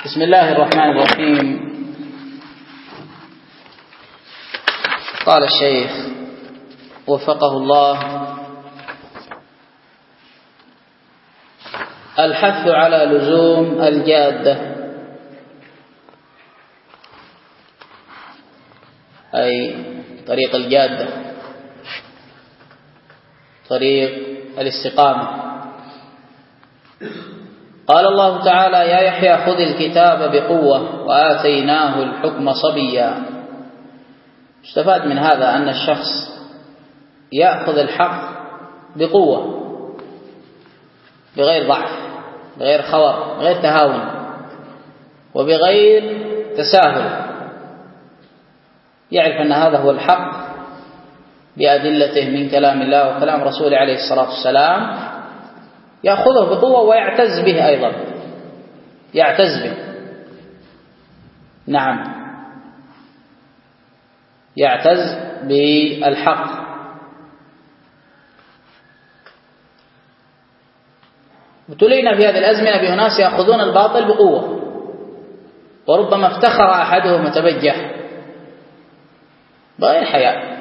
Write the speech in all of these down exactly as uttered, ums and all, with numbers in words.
بسم الله الرحمن الرحيم. قال الشيخ وفقه الله: الحث على لزوم الجادة، أي طريق الجادة، طريق الاستقامة. قال الله تعالى: يا يحيى خذ الكتاب بقوة وآتيناه الحكم صبيا. استفاد من هذا أن الشخص يأخذ الحق بقوة، بغير ضعف، بغير خور، بغير تهاون، وبغير تساهل. يعرف أن هذا هو الحق بأدلته من كلام الله وكلام رسوله عليه الصلاة والسلام، يأخذه بقوة ويعتز به أيضا، يعتز به. نعم، يعتز بالحق. ابتلينا في هذه الأزمنة بأناس يأخذون الباطل بقوة، وربما افتخر أحدهم وتبجح بغير حياء.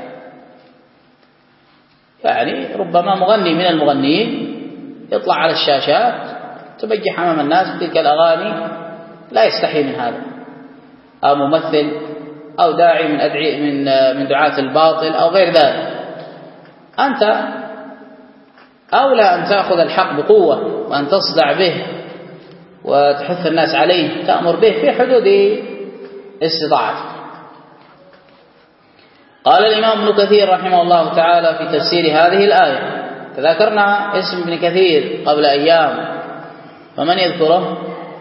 يعني ربما مغني من المغنيين يطلع على الشاشات تبجح أمام الناس بتلك الأغاني، لا يستحي من هذا، أو ممثل أو داعي من أدعي من من دعاة الباطل أو غير ذلك. أنت أولى أن تأخذ الحق بقوة وأن تصدع به وتحث الناس عليه، تأمر به في حدود استطاعتك. قال الإمام ابن كثير رحمه الله تعالى في تفسير هذه الآية، تذكرنا اسم ابن كثير قبل أيام، فمن يذكره؟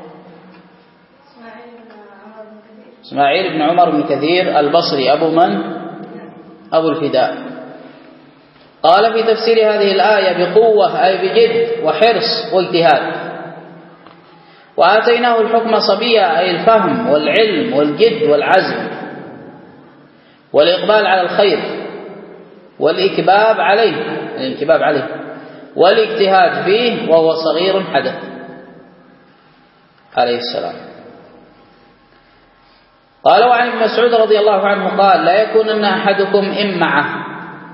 إسماعيل بن عمر بن كثير البصري، أبو من؟ أبو الفداء. قال في تفسير هذه الآية: بقوة أي بجد وحرص واجتهاد. وآتيناه الحكم صبيا أي الفهم والعلم والجد والعزم والإقبال على الخير والإكباب عليه، الانكباب عليه والاجتهاد فيه، وهو صغير حدث عليه السلام. قال: وعن ابن مسعود رضي الله عنه قال: لا يكونن أحدكم إمعة.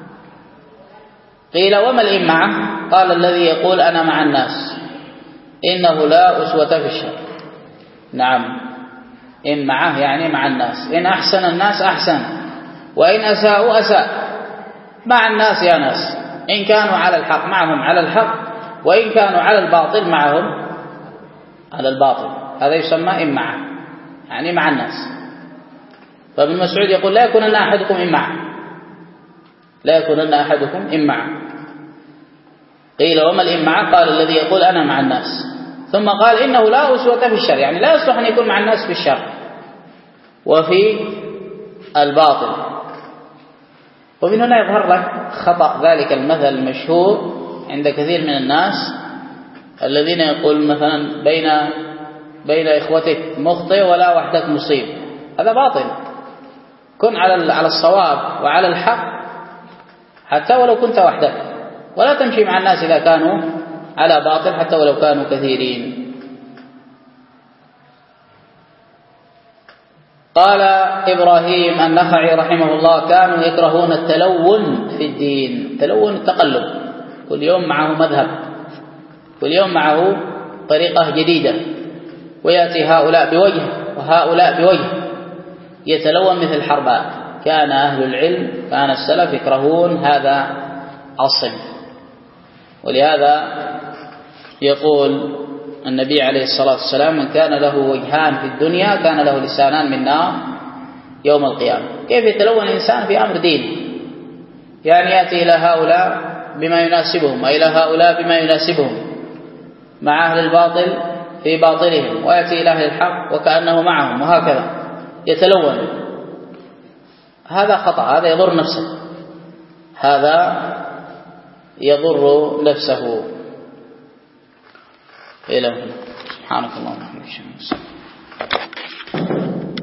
قيل: وما الإمعة؟ قال: الذي يقول أنا مع الناس، إنه لا أسوة في الشر. نعم، إمعة يعني مع الناس، إن أحسن الناس أحسن، وإن أساءوا أساء. مع الناس يا ناس، إن كانوا على الحق معهم على الحق، وإن كانوا على الباطل معهم على الباطل. هذا يسمى إمعة، يعني مع الناس. فابن مسعود يقول: لا يكونن أحدكم إمعة، لا يكونن أحدكم إمعة. قيل: وما الإمعة؟ قال: الذي يقول أنا مع الناس. ثم قال: إنه لا أسوة في الشر، يعني لا يصلح أن يكون مع الناس في الشر وفي الباطل. ومن هنا يظهر لك خطأ ذلك المثل المشهور عند كثير من الناس الذين يقول مثلا: بين بين إخوتك مخطئ ولا وحدك مصيب. هذا باطل. كن على على الصواب وعلى الحق حتى ولو كنت وحدك، ولا تمشي مع الناس إذا كانوا على باطل حتى ولو كانوا كثيرين. قال إبراهيم النخعي رحمه الله: كانوا يكرهون التلون في الدين. تلون التقلب، كل يوم معه مذهب، كل يوم معه طريقة جديدة، ويأتي هؤلاء بوجه وهؤلاء بوجه، يتلون مثل حرباء. كان أهل العلم، كان السلف يكرهون هذا الصنف. ولهذا يقول النبي عليه الصلاة والسلام: من كان له وجهان في الدنيا كان له لسانان من نار يوم القيامة. كيف يتلون الإنسان في أمر دين؟ يعني يأتي إلى هؤلاء بما يناسبهم وإلى هؤلاء بما يناسبهم، مع أهل الباطل في باطلهم، ويأتي إلى أهل الحق وكأنه معهم، وهكذا يتلون. هذا خطأ، هذا يضر نفسه، هذا يضر نفسه. إلى هنا. سبحانك اللهم وبحمدك.